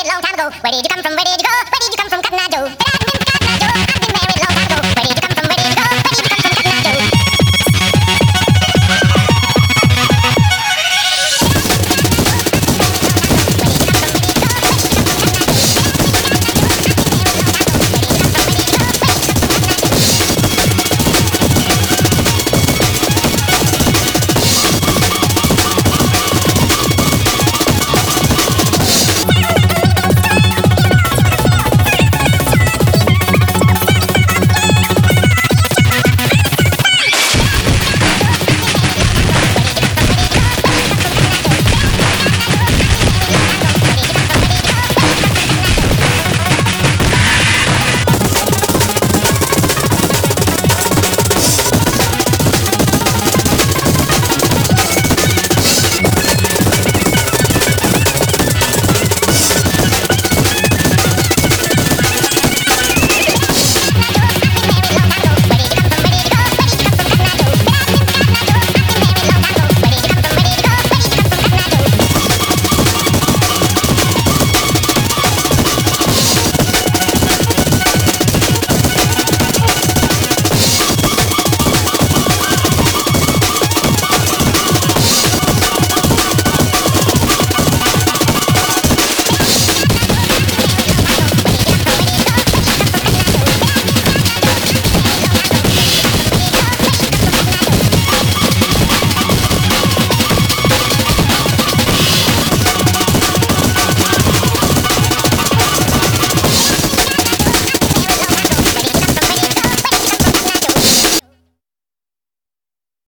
long time ago. Where did you come from? Where did you go? Where did you come from, Cotton Eye Joe?